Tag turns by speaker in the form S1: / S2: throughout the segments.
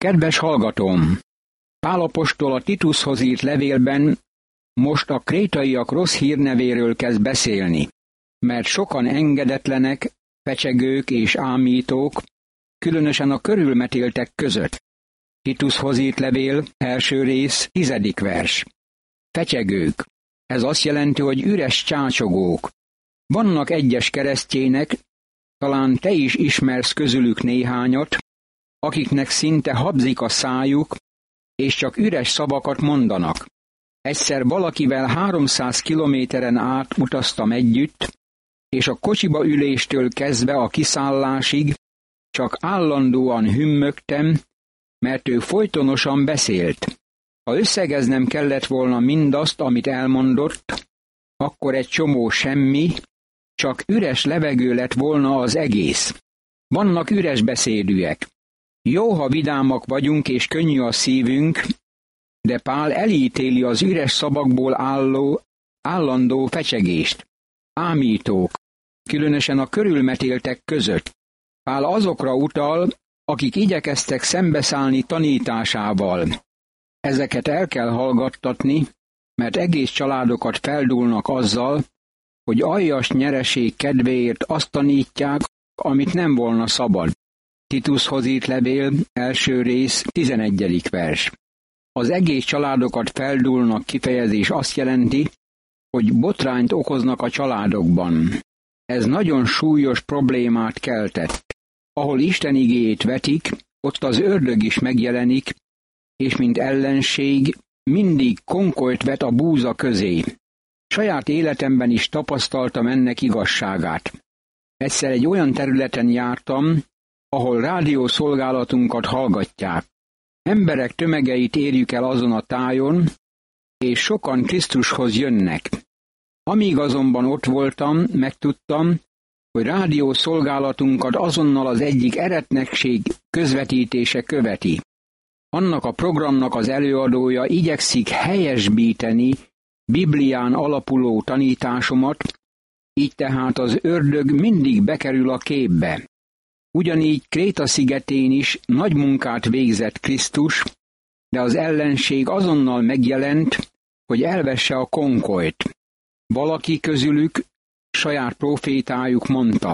S1: Kedves hallgatóm! Pál apostol a Titushoz írt levélben most a krétaiak rossz hírnevéről kezd beszélni, mert sokan engedetlenek, fecsegők és ámítók, különösen a körülmetéltek között. Titushoz írt levél, első rész, 10. vers. Fecsegők. Ez azt jelenti, hogy üres csácsogók. Vannak egyes keresztjének, talán te is ismersz közülük néhányat, akiknek szinte habzik a szájuk, és csak üres szavakat mondanak. Egyszer valakivel 300 kilométeren át utaztam együtt, és a kocsiba üléstől kezdve a kiszállásig csak állandóan hümmögtem, mert ő folytonosan beszélt. Ha összegeznem kellett volna mindazt, amit elmondott, akkor egy csomó semmi, csak üres levegő lett volna az egész. Vannak üres beszédűek. Jó, ha vidámak vagyunk és könnyű a szívünk, de Pál elítéli az üres szavakból álló, állandó fecsegést. Ámítók, különösen a körülmetéltek között. Pál azokra utal, akik igyekeztek szembeszállni tanításával. Ezeket el kell hallgattatni, mert egész családokat feldúlnak azzal, hogy aljas nyereség kedvéért azt tanítják, amit nem volna szabad. Titushoz írt levél, első rész, 11. vers. Az egész családokat feldúlnak kifejezés azt jelenti, hogy botrányt okoznak a családokban. Ez nagyon súlyos problémát keltett. Ahol Isten igéjét vetik, ott az ördög is megjelenik, és mint ellenség mindig konkolyt vet a búza közé. Saját életemben is tapasztaltam ennek igazságát. Egyszer egy olyan területen jártam, ahol rádiószolgálatunkat hallgatják. Emberek tömegeit érjük el azon a tájon, és sokan Krisztushoz jönnek. Amíg azonban ott voltam, megtudtam, hogy rádiószolgálatunkat azonnal az egyik eretnekség közvetítése követi. Annak a programnak az előadója igyekszik helyesbíteni Biblián alapuló tanításomat, így tehát az ördög mindig bekerül a képbe. Ugyanígy Kréta szigetén is nagy munkát végzett Krisztus, de az ellenség azonnal megjelent, hogy elvesse a konkolyt. Valaki közülük, saját profétájuk mondta: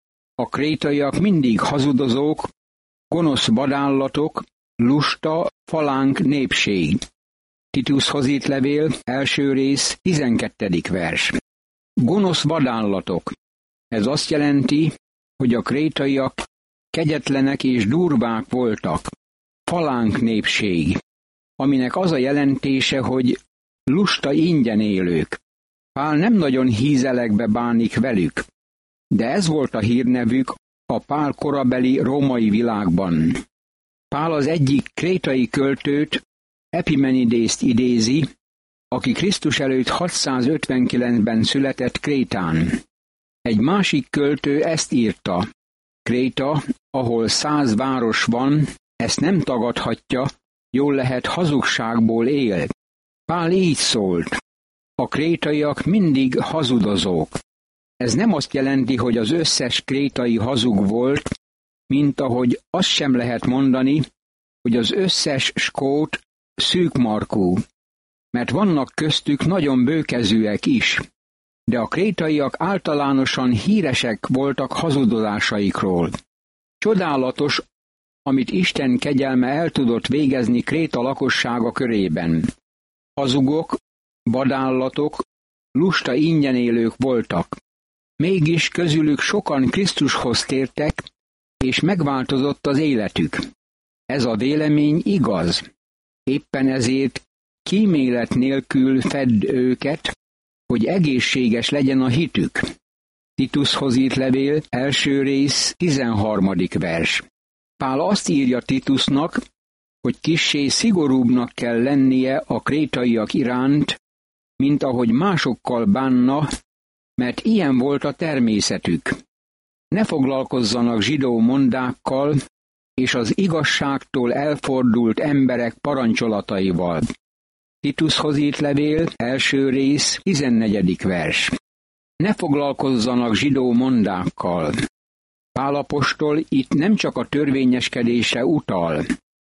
S1: a krétaiak mindig hazudozók, gonosz vadállatok, lusta, falánk népség. Titushoz írt levél, első rész, 12. vers. Gonosz vadállatok. Ez azt jelenti, hogy a krétaiak kegyetlenek és durvák voltak. Falánk népség, aminek az a jelentése, hogy lusta ingyen élők. Pál nem nagyon hízelekbe bánik velük, de ez volt a hírnevük a Pál korabeli római világban. Pál az egyik krétai költőt, Epimenidészt idézi, aki Krisztus előtt 659-ben született Krétán. Egy másik költő ezt írta: Kréta, ahol 100 város van, ezt nem tagadhatja, jól lehet hazugságból él. Pál így szólt: a krétaiak mindig hazudozók. Ez nem azt jelenti, hogy az összes krétai hazug volt, mint ahogy azt sem lehet mondani, hogy az összes skót szűkmarkú, mert vannak köztük nagyon bőkezűek is, de a krétaiak általánosan híresek voltak hazudozásaikról. Csodálatos, amit Isten kegyelme el tudott végezni Kréta lakossága körében. Hazugok, vadállatok, lusta ingyenélők voltak. Mégis közülük sokan Krisztushoz tértek, és megváltozott az életük. Ez a vélemény igaz. Éppen ezért kímélet nélkül fedd őket, hogy egészséges legyen a hitük. Titushoz írt levél, első rész, 13. vers. Pál azt írja Titusnak, hogy kissé szigorúbbnak kell lennie a krétaiak iránt, mint ahogy másokkal bánna, mert ilyen volt a természetük. Ne foglalkozzanak zsidó mondákkal és az igazságtól elfordult emberek parancsolataival. Titushoz írt levél, első rész, 14. vers. Ne foglalkozzanak zsidó mondákkal. Pál apostol itt nem csak a törvényeskedésre utal.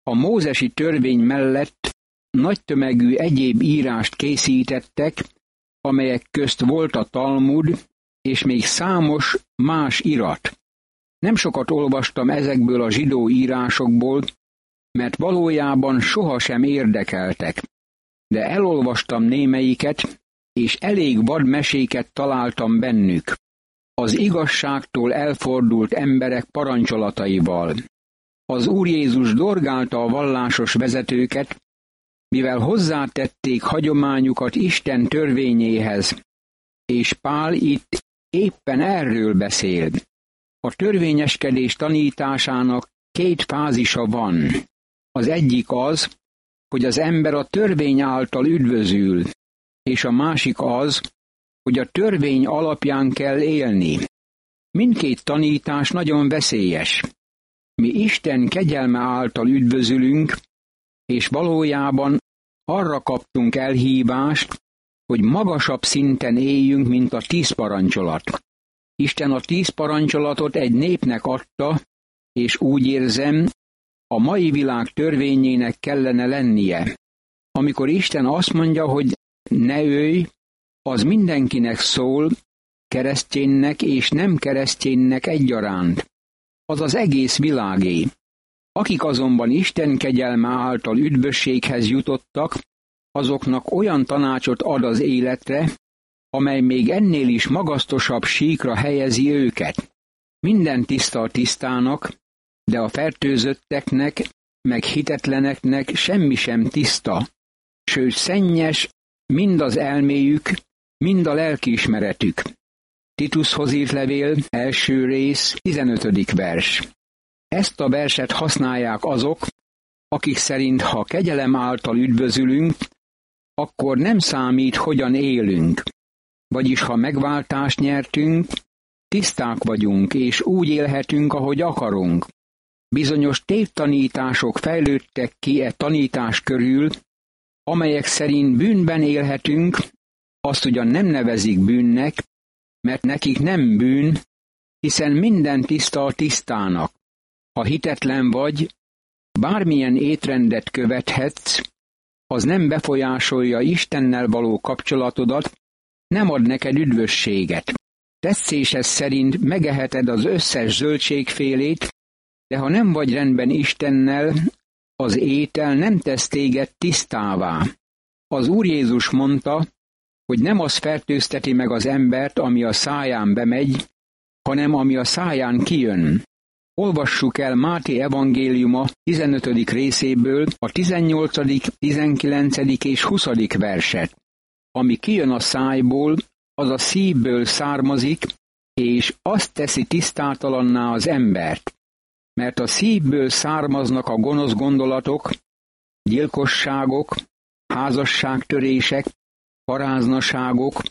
S1: A mózesi törvény mellett nagy tömegű egyéb írást készítettek, amelyek közt volt a Talmud, és még számos más irat. Nem sokat olvastam ezekből a zsidó írásokból, mert valójában sohasem érdekeltek. De elolvastam némelyiket, és elég vad meséket találtam bennük. Az igazságtól elfordult emberek parancsolataival. Az Úr Jézus dorgálta a vallásos vezetőket, mivel hozzátették hagyományukat Isten törvényéhez, és Pál itt éppen erről beszél. A törvényeskedés tanításának két fázisa van. Az egyik az, hogy az ember a törvény által üdvözül, és a másik az, hogy a törvény alapján kell élni. Mindkét tanítás nagyon veszélyes. Mi Isten kegyelme által üdvözülünk, és valójában arra kaptunk elhívást, hogy magasabb szinten éljünk, mint a 10 parancsolat. Isten a 10 parancsolatot egy népnek adta, és úgy érzem, a mai világ törvényének kellene lennie. Amikor Isten azt mondja, hogy ne ölj, az mindenkinek szól, kereszténynek és nem kereszténynek egyaránt. Az az egész világé. Akik azonban Isten kegyelme által üdvösséghez jutottak, azoknak olyan tanácsot ad az életre, amely még ennél is magasztosabb síkra helyezi őket. Minden tiszta a tisztának, de a fertőzötteknek, meg hitetleneknek semmi sem tiszta, sőt szennyes mind az elméjük, mind a lelkiismeretük. Titushoz írt levél, első rész, 15. vers. Ezt a verset használják azok, akik szerint ha kegyelem által üdvözülünk, akkor nem számít, hogyan élünk. Vagyis ha megváltást nyertünk, tiszták vagyunk, és úgy élhetünk, ahogy akarunk. Bizonyos tévtanítások fejlődtek ki e tanítás körül, amelyek szerint bűnben élhetünk, azt ugyan nem nevezik bűnnek, mert nekik nem bűn, hiszen minden tiszta a tisztának. Ha hitetlen vagy, bármilyen étrendet követhetsz, az nem befolyásolja Istennel való kapcsolatodat, nem ad neked üdvösséget. Tetszésed szerint megeheted az összes zöldségfélét, de ha nem vagy rendben Istennel, az étel nem tesz téged tisztává. Az Úr Jézus mondta, hogy nem az fertőzteti meg az embert, ami a száján bemegy, hanem ami a száján kijön. Olvassuk el Máté evangéliuma 15. részéből a 18., 19. és 20. verset. Ami kijön a szájból, az a szívből származik, és azt teszi tisztátalanná az embert. Mert a szívből származnak a gonosz gondolatok, gyilkosságok, házasságtörések, paráznaságok,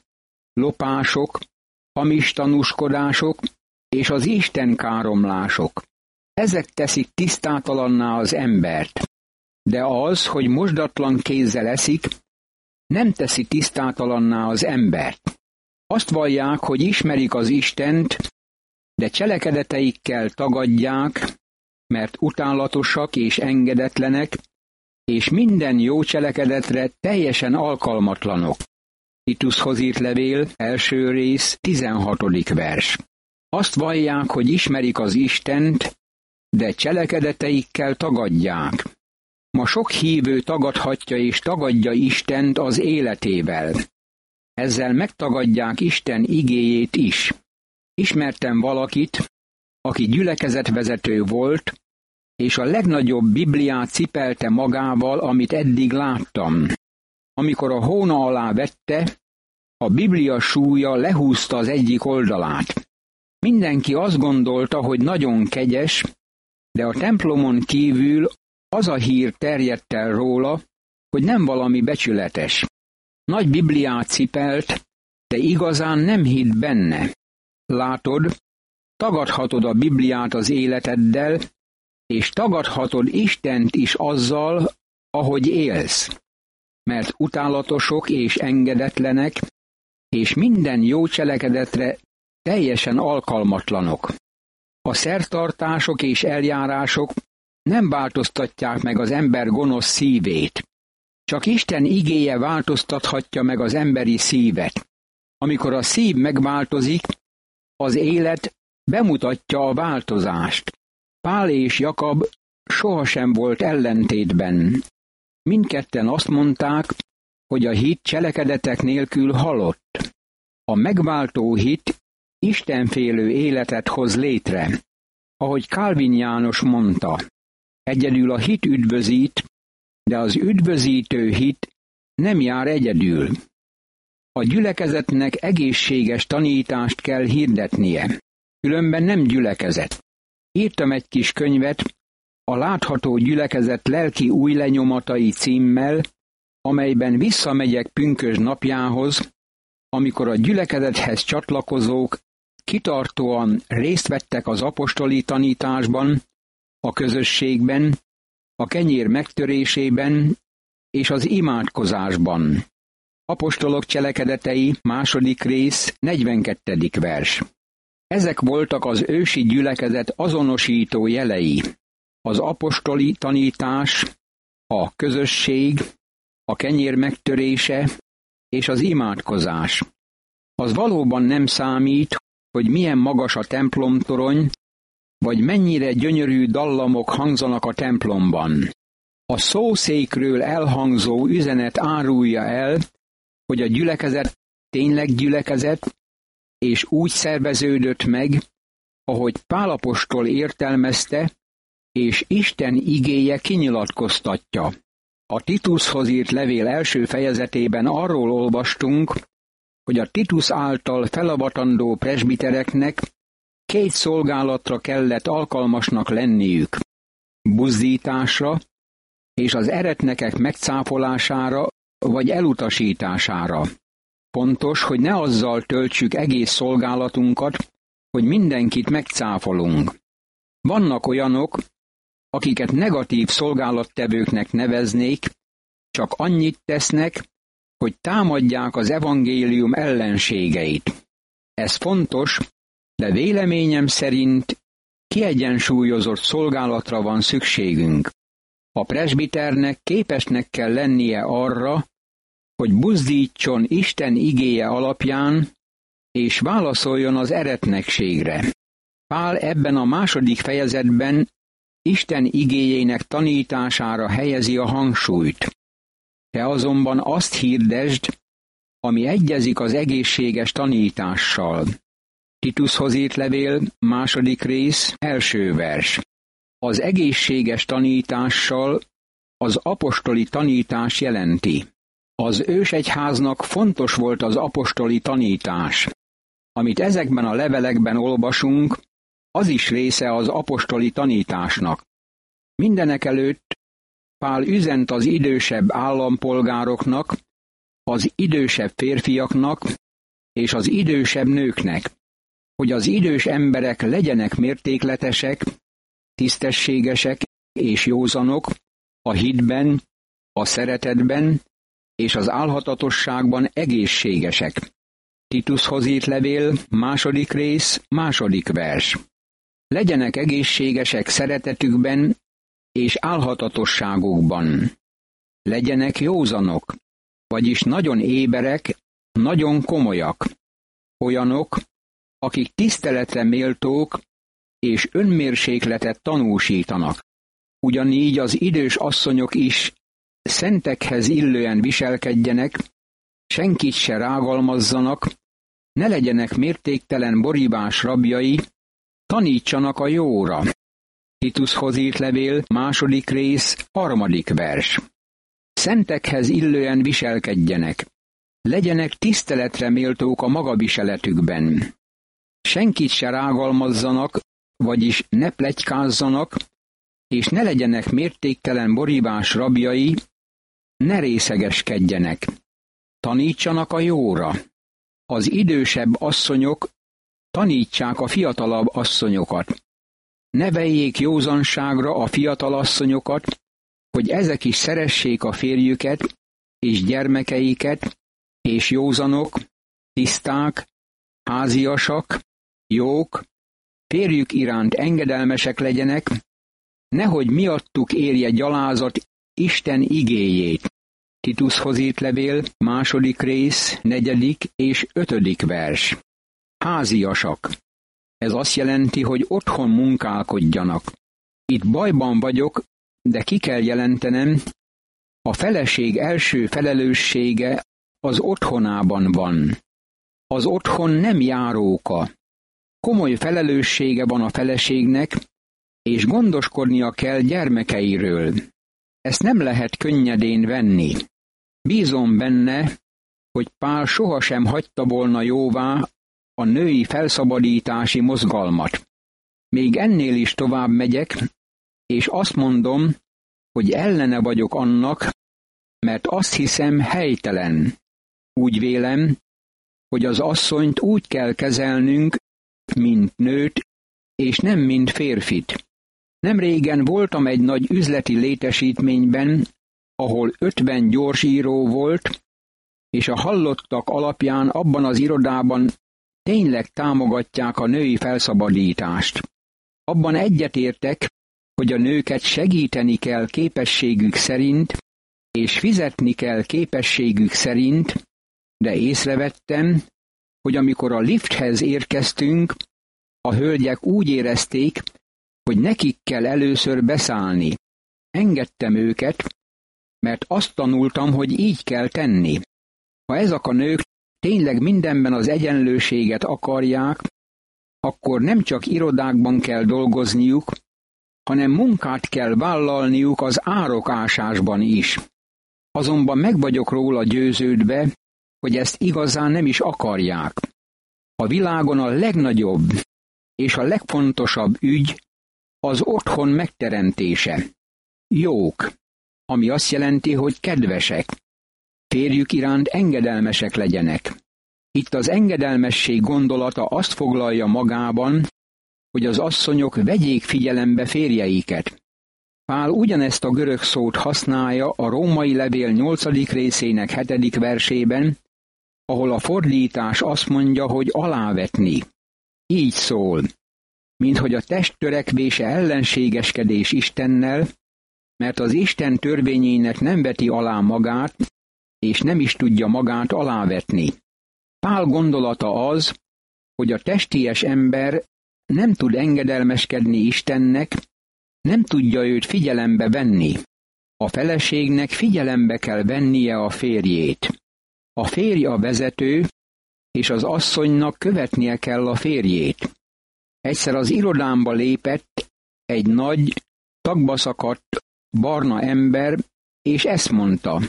S1: lopások, hamis tanúskodások és az istenkáromlások. Ezek teszik tisztátalanná az embert. De az, hogy mosdatlan kézzel eszik, nem teszi tisztátalanná az embert. Azt vallják, hogy ismerik az Istent, de cselekedeteikkel tagadják, mert utálatosak és engedetlenek, és minden jó cselekedetre teljesen alkalmatlanok. Titushoz írt levél, első rész, 16. vers. Azt vallják, hogy ismerik az Istent, de cselekedeteikkel tagadják. Ma sok hívő tagadhatja és tagadja Istent az életével. Ezzel megtagadják Isten igéjét is. Ismertem valakit, aki gyülekezetvezető volt, és a legnagyobb Bibliát cipelte magával, amit eddig láttam. Amikor a hóna alá vette, a Biblia súlya lehúzta az egyik oldalát. Mindenki azt gondolta, hogy nagyon kegyes, de a templomon kívül az a hír terjedt el róla, hogy nem valami becsületes. Nagy Bibliát cipelt, de igazán nem hitt benne. Látod, tagadhatod a Bibliát az életeddel, és tagadhatod Istent is azzal, ahogy élsz. Mert utálatosok és engedetlenek, és minden jó cselekedetre teljesen alkalmatlanok. A szertartások és eljárások nem változtatják meg az ember gonosz szívét. Csak Isten igéje változtathatja meg az emberi szívet. Amikor a szív megváltozik, az élet bemutatja a változást. Pál és Jakab sohasem volt ellentétben. Mindketten azt mondták, hogy a hit cselekedetek nélkül halott. A megváltó hit istenfélő életet hoz létre. Ahogy Calvin János mondta, egyedül a hit üdvözít, de az üdvözítő hit nem jár egyedül. A gyülekezetnek egészséges tanítást kell hirdetnie, különben nem gyülekezet. Írtam egy kis könyvet, a Látható gyülekezet lelki új lenyomatai címmel, amelyben visszamegyek pünkösd napjához, amikor a gyülekezethez csatlakozók kitartóan részt vettek az apostoli tanításban, a közösségben, a kenyér megtörésében és az imádkozásban. Apostolok cselekedetei, 2. rész, 42. vers. Ezek voltak az ősi gyülekezet azonosító jelei. Az apostoli tanítás, a közösség, a kenyér megtörése és az imádkozás. Az valóban nem számít, hogy milyen magas a templomtorony, vagy mennyire gyönyörű dallamok hangzanak a templomban. A szószékről elhangzó üzenet árulja el, hogy a gyülekezet tényleg gyülekezet, és úgy szerveződött meg, ahogy Pál apostol értelmezte, és Isten igéje kinyilatkoztatja. A Titushoz írt levél első fejezetében arról olvastunk, hogy a Titus által felavatandó presbitereknek 2 szolgálatra kellett alkalmasnak lenniük: buzdításra és az eretnekek megcáfolására vagy elutasítására. Fontos, hogy ne azzal töltsük egész szolgálatunkat, hogy mindenkit megcáfolunk. Vannak olyanok, akiket negatív szolgálattevőknek neveznék, csak annyit tesznek, hogy támadják az evangélium ellenségeit. Ez fontos, de véleményem szerint kiegyensúlyozott szolgálatra van szükségünk. A presbiternek képesnek kell lennie arra, hogy buzdítson Isten igéje alapján, és válaszoljon az eretnekségre. Pál ebben a 2. fejezetben Isten igéjének tanítására helyezi a hangsúlyt. Te azonban azt hirdesd, ami egyezik az egészséges tanítással. Titushoz írt levél, 2. rész, 1. vers. Az egészséges tanítással az apostoli tanítás jelenti. Az ősegyháznak fontos volt az apostoli tanítás. Amit ezekben a levelekben olvasunk, az is része az apostoli tanításnak. Mindenekelőtt Pál üzent az idősebb állampolgároknak, az idősebb férfiaknak és az idősebb nőknek, hogy az idős emberek legyenek mértékletesek, tisztességesek és józanok a hitben, a szeretetben és az álhatatosságban egészségesek. Titushoz írt levél, 2. rész, 2. vers. Legyenek egészségesek szeretetükben és álhatatosságukban. Legyenek józanok, vagyis nagyon éberek, nagyon komolyak. Olyanok, akik tiszteletre méltók és önmérsékletet tanúsítanak. Ugyanígy az idős asszonyok is szentekhez illően viselkedjenek, senkit se rágalmazzanak, ne legyenek mértéktelen borívás rabjai, tanítsanak a jóra. Titushoz írt levél, 2. rész, 3. vers. Szentekhez illően viselkedjenek, legyenek tiszteletre méltók a magaviseletükben. Senkit se rágalmazzanak, vagyis ne pletykázzanak, és ne legyenek mértéktelen borívás rabjai, ne részegeskedjenek. Tanítsanak a jóra. Az idősebb asszonyok tanítsák a fiatalabb asszonyokat. Neveljék józanságra a fiatal asszonyokat, hogy ezek is szeressék a férjüket és gyermekeiket, és józanok, tiszták, háziasak, jók, férjük iránt engedelmesek legyenek, nehogy miattuk érje gyalázat Isten igéjét. Titushoz írt levél, 2. rész, 4. és 5. vers. Háziasak. Ez azt jelenti, hogy otthon munkálkodjanak. Itt bajban vagyok, de ki kell jelentenem, a feleség első felelőssége az otthonában van. Az otthon nem járóka. Komoly felelőssége van a feleségnek, és gondoskodnia kell gyermekeiről. Ezt nem lehet könnyedén venni. Bízom benne, hogy Pál sohasem hagyta volna jóvá a női felszabadítási mozgalmat. Még ennél is tovább megyek, és azt mondom, hogy ellene vagyok annak, mert azt hiszem helytelen. Úgy vélem, hogy az asszonyt úgy kell kezelnünk, mint nőt, és nem mint férfit. Nemrégen voltam egy nagy üzleti létesítményben, ahol 50 gyorsíró volt, és a hallottak alapján abban az irodában tényleg támogatják a női felszabadítást. Abban egyetértek, hogy a nőket segíteni kell képességük szerint, és fizetni kell képességük szerint, de észrevettem, hogy amikor a lifthez érkeztünk, a hölgyek úgy érezték, hogy nekik kell először beszállni. Engedtem őket, mert azt tanultam, hogy így kell tenni. Ha ezek a nők tényleg mindenben az egyenlőséget akarják, akkor nem csak irodákban kell dolgozniuk, hanem munkát kell vállalniuk az árokásásban is. Azonban meg vagyok róla győződve, hogy ezt igazán nem is akarják. A világon a legnagyobb és a legfontosabb ügy az otthon megteremtése. Jók, ami azt jelenti, hogy kedvesek. Férjük iránt engedelmesek legyenek. Itt az engedelmesség gondolata azt foglalja magában, hogy az asszonyok vegyék figyelembe férjeiket. Pál ugyanezt a görög szót használja a római levél 8. részének 7. versében, ahol a fordítás azt mondja, hogy alávetni. Így szól, minthogy a test törekvése ellenségeskedés Istennel, mert az Isten törvényének nem veti alá magát, és nem is tudja magát alávetni. Pál gondolata az, hogy a testies ember nem tud engedelmeskedni Istennek, nem tudja őt figyelembe venni. A feleségnek figyelembe kell vennie a férjét. A férj a vezető, és az asszonynak követnie kell a férjét. Egyszer az irodámba lépett egy nagy, tagba szakadt, barna ember, és ezt mondta: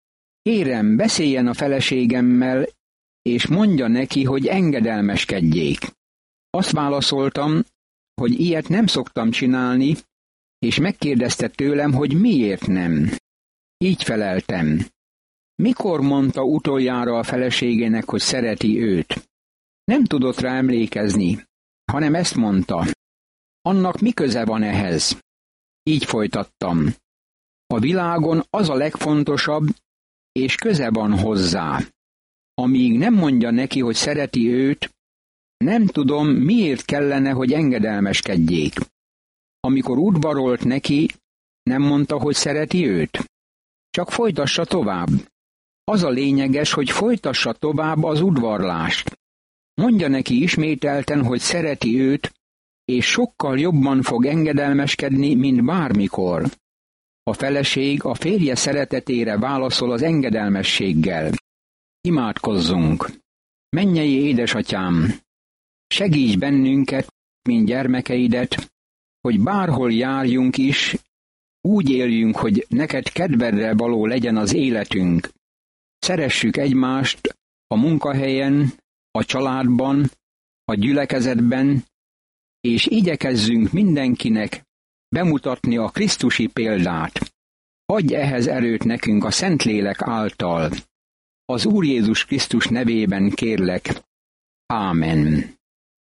S1: kérem, beszéljen a feleségemmel, és mondja neki, hogy engedelmeskedjék. Azt válaszoltam, hogy ilyet nem szoktam csinálni, és megkérdezte tőlem, hogy miért nem. Így feleltem: mikor mondta utoljára a feleségének, hogy szereti őt? Nem tudott rá emlékezni, hanem ezt mondta: annak mi köze van ehhez? Így folytattam: a világon az a legfontosabb, és köze van hozzá. Amíg nem mondja neki, hogy szereti őt, nem tudom, miért kellene, hogy engedelmeskedjék. Amikor udvarolt neki, nem mondta, hogy szereti őt. Csak folytassa tovább. Az a lényeges, hogy folytassa tovább az udvarlást. Mondja neki ismételten, hogy szereti őt, és sokkal jobban fog engedelmeskedni, mint bármikor. A feleség a férje szeretetére válaszol az engedelmességgel. Imádkozzunk! Mennyei édesatyám, segíts bennünket, mint gyermekeidet, hogy bárhol járjunk is, úgy éljünk, hogy neked kedvedre való legyen az életünk. Szeressük egymást a munkahelyen, a családban, a gyülekezetben, és igyekezzünk mindenkinek bemutatni a krisztusi példát. Adj ehhez erőt nekünk a Szentlélek által. Az Úr Jézus Krisztus nevében kérlek. Ámen.